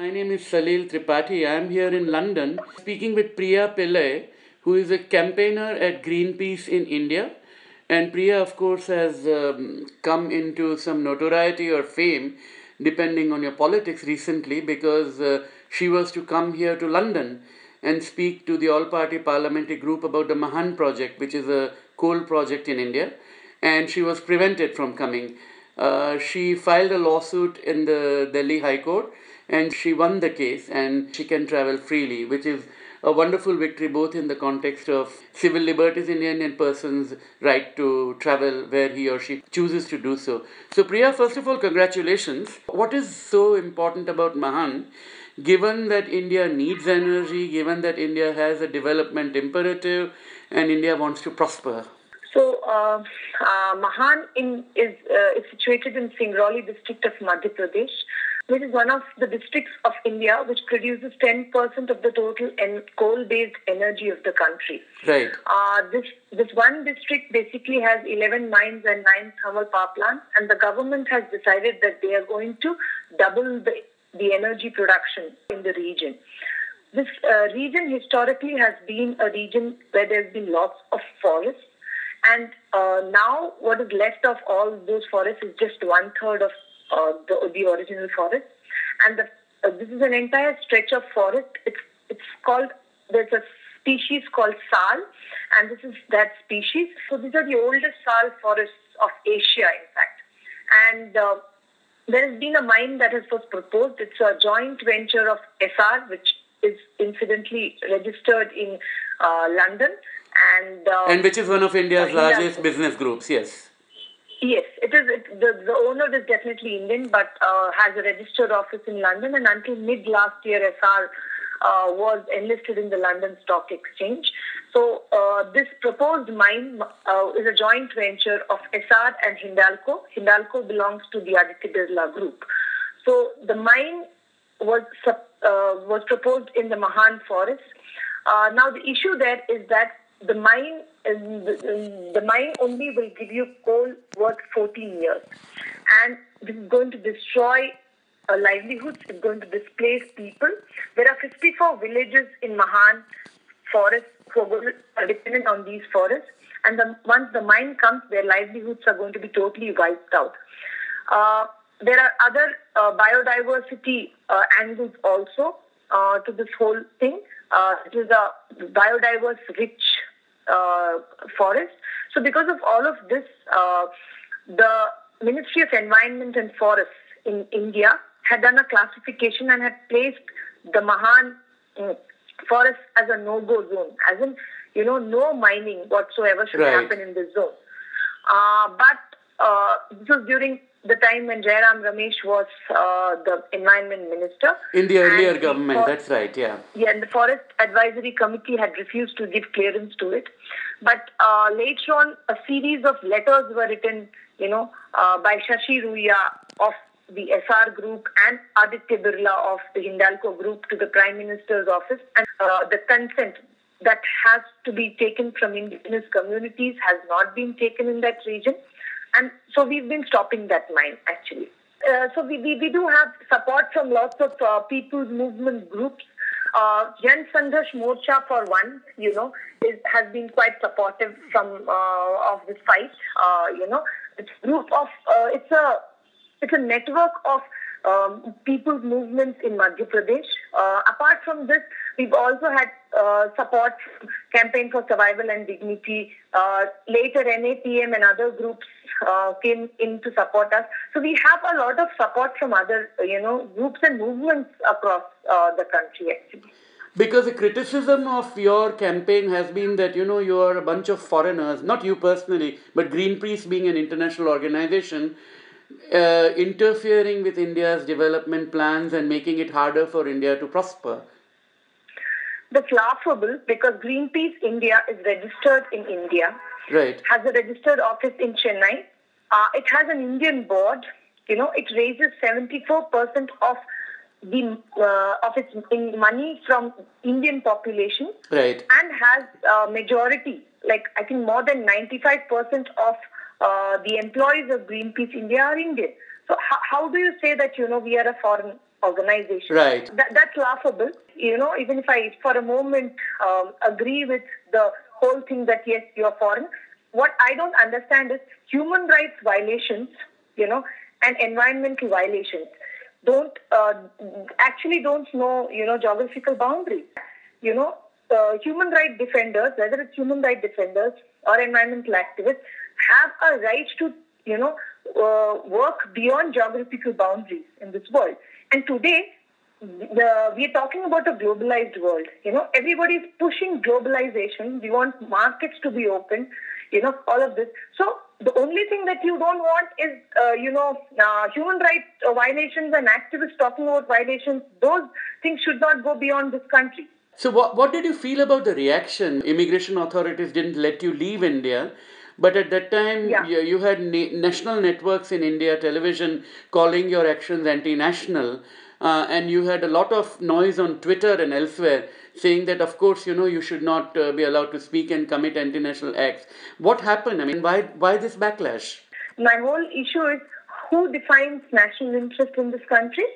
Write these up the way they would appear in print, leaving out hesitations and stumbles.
My name is Salil Tripathi. I am here in London speaking with Priya Pillai, who is a campaigner at Greenpeace in India. And Priya, of course, has come into some notoriety or fame depending on your politics recently because she was to come here to London and speak to the all party parliamentary group about the Mahan project, which is a coal project in India. And she was prevented from coming. She filed a lawsuit in the Delhi High Court and she won the case and she can travel freely, which is a wonderful victory both in the context of civil liberties in the Indian person's right to travel where he or she chooses to do so. So, Priya, first of all, congratulations. What is so important about Mahan? Given that India needs energy, given that India has a development imperative, and India wants to prosper. So, Mahan is situated in Singrauli district of Madhya Pradesh, which is one of the districts of India which produces 10% of the total coal-based energy of the country. Right. This one district basically has 11 mines and 9 thermal power plants, and the government has decided that they are going to double the energy production in the region. This region historically has been a region where there has been lots of forests. And now what is left of all those forests is just 1/3 of the original forest. And this is an entire stretch of forest. It's called, there's a species called Sal, and this is that species. So these are the oldest Sal forests of Asia, in fact. And there has been a mine that was proposed. It's a joint venture of SR, which is incidentally registered in London. And which is one of India's largest business groups, yes. Yes, it is. The owner is definitely Indian, but has a registered office in London. And until mid last year, SR was enlisted in the London Stock Exchange. So this proposed mine is a joint venture of SR and Hindalco. Hindalco belongs to the Aditya Birla Group. So the mine was proposed in the Mahan forest. Now the issue there is that the mine only will give you coal worth 14 years. And this is going to destroy livelihoods. It's going to displace people. There are 54 villages in Mahan forest who are dependent on these forests. And once the mine comes, their livelihoods are going to be totally wiped out. There are other biodiversity angles also to this whole thing. It is a biodiverse rich forest. So because of all of this, the Ministry of Environment and Forests in India had done a classification and had placed the Mahan forest as a no-go zone, as in, no mining whatsoever should happen in this zone. But this was during the time when Jairam Ramesh was the environment minister. In the earlier government, that's right, yeah. Yeah, and the Forest Advisory Committee had refused to give clearance to it. But later on, a series of letters were written, by Shashi Ruia of the SR group and Aditya Birla of the Hindalco group to the Prime Minister's office. And the consent that has to be taken from indigenous communities has not been taken in that region. And so we've been stopping that mine, actually. So we do have support from lots of people's movement groups. Jan Sangharsh Morcha, for one, has been quite supportive of this fight. It's a group of, it's a network of people's movements in Madhya Pradesh. Apart from this, we've also had support from Campaign for Survival and Dignity. Later, NAPM and other groups came in to support us. So we have a lot of support from other, groups and movements across the country, actually. Because the criticism of your campaign has been that, you are a bunch of foreigners, not you personally, but Greenpeace being an international organization, interfering with India's development plans and making it harder for India to prosper. That's laughable because Greenpeace India is registered in India. Right. Has a registered office in Chennai. It has an Indian board. It raises 74% of its money from Indian population. Right. And has majority, I think more than 95% of the employees of Greenpeace India are Indian. So how do you say that, we are a foreign organization. Right. That's laughable. Even if I, for a moment, agree with the whole thing that yes, you're foreign, what I don't understand is human rights violations, and environmental violations don't don't know, geographical boundaries. Human rights defenders, whether it's human rights defenders or environmental activists, have a right to, work beyond geographical boundaries in this world. And today, we are talking about a globalized world. Everybody is pushing globalization. We want markets to be open. All of this. So the only thing that you don't want is, human rights violations and activists talking about violations. Those things should not go beyond this country. So what did you feel about the reaction? Immigration authorities didn't let you leave India, but at that time Yeah. you had national networks in India, television calling your actions anti-national, and you had a lot of noise on Twitter and elsewhere saying that of course you should not be allowed to speak and commit anti-national acts. What happened? I mean, why this backlash? My whole issue is who defines national interest in this country?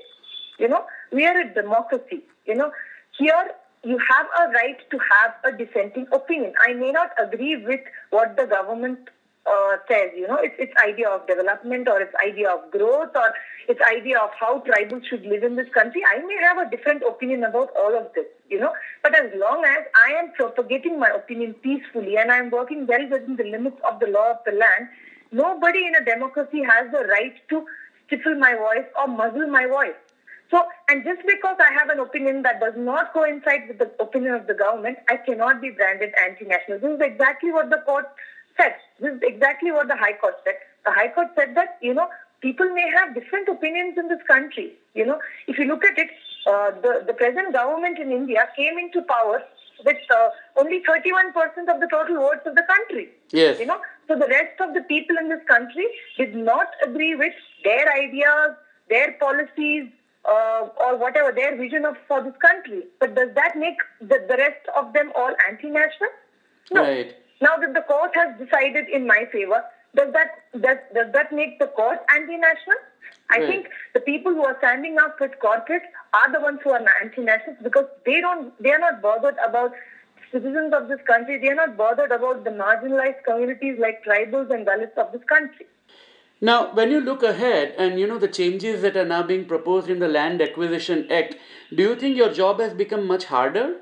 We are a democracy. Here you have a right to have a dissenting opinion. I may not agree with what the government says, its idea of development or its idea of growth or its idea of how tribals should live in this country. I may have a different opinion about all of this, but as long as I am propagating my opinion peacefully and I am working well within the limits of the law of the land, nobody in a democracy has the right to stifle my voice or muzzle my voice. So, and just because I have an opinion that does not coincide with the opinion of the government, I cannot be branded anti-national. This is exactly what the court said. This is exactly what the High Court said. The High Court said that, people may have different opinions in this country. If you look at it, the present government in India came into power with only 31% of the total votes of the country. Yes. So the rest of the people in this country did not agree with their ideas, their policies, or whatever their vision for this country. But does that make the rest of them all anti-national? No. Right. Now that the court has decided in my favor, does that make the court anti-national? I think the people who are standing up with corporates are the ones who are anti-nationals because they are not bothered about citizens of this country. They are not bothered about the marginalized communities like tribals and Dalits of this country. Now, when you look ahead and the changes that are now being proposed in the Land Acquisition Act, do you think your job has become much harder?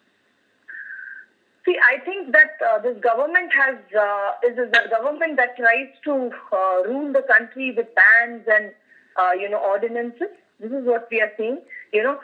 See, I think that this government is a government that tries to rule the country with bans and ordinances. This is what we are seeing. And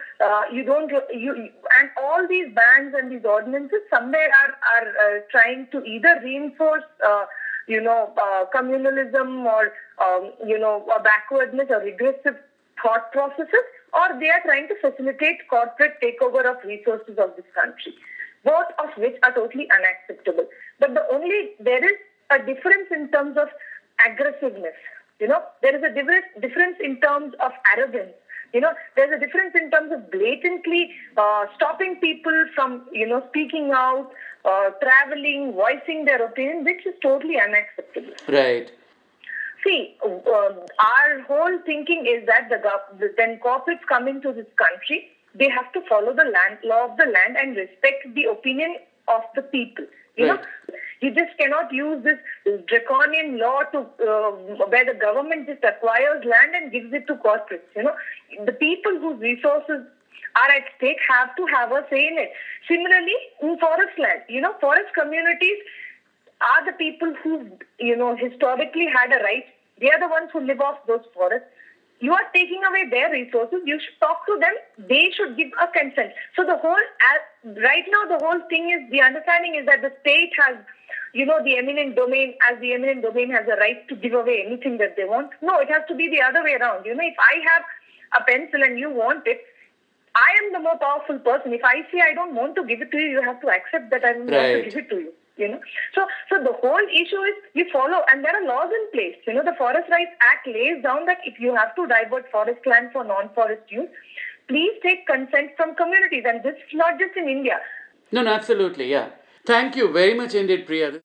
all these bans and these ordinances somewhere are trying to either reinforce communalism or a backwardness or regressive thought processes, or they are trying to facilitate corporate takeover of resources of this country, both of which are totally unacceptable. But there is a difference in terms of aggressiveness. There is a difference in terms of arrogance. There's a difference in terms of blatantly stopping people from, speaking out, traveling, voicing their opinion, which is totally unacceptable. Right. See, our whole thinking is that when corporates come into this country, they have to follow the law of the land and respect the opinion of the people. Right. You just cannot use this draconian law to where the government just acquires land and gives it to corporates. The people whose resources are at stake have to have a say in it. Similarly, in forest land, forest communities are the people who, historically had a right. They are the ones who live off those forests. You are taking away their resources. You should talk to them. They should give a consent. So right now, the whole thing is, the understanding is that the state has, the eminent domain, as the eminent domain has a right to give away anything that they want. No, it has to be the other way around. If I have a pencil and you want it, I am the more powerful person. If I say I don't want to give it to you, you have to accept that I don't want to give it to you. So the whole issue is you follow, and there are laws in place. The Forest Rights Act lays down that if you have to divert forest land for non-forest use, please take consent from communities. And this is not just in India. No, absolutely, yeah. Thank you very much indeed, Priya.